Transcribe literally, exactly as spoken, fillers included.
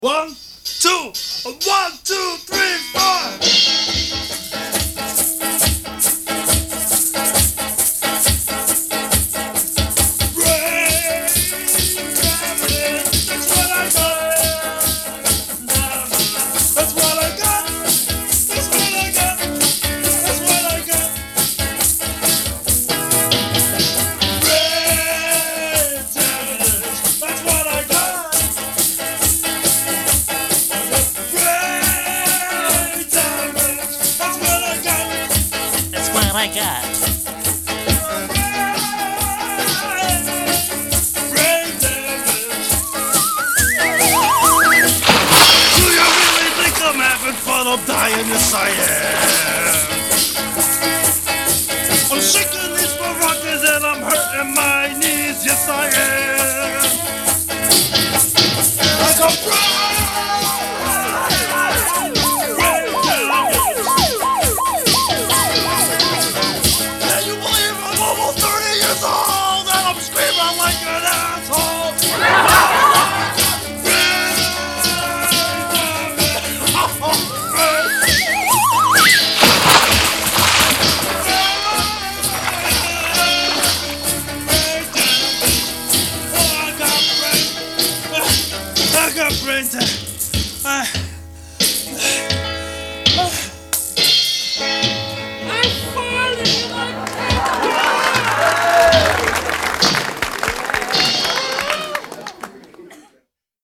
One, two, one, two, three, four. Brain traveling, that's what I got. That's what I got. That's what I got. That's what I got. Brain traveling, that's what I got. Brain traveling, that's what I got. That's what I got. Brain damage. Do you really think I'm having fun? I'm dying, yes I am. I'm shaking these maracas and I'm hurting my knees, yes I am. I got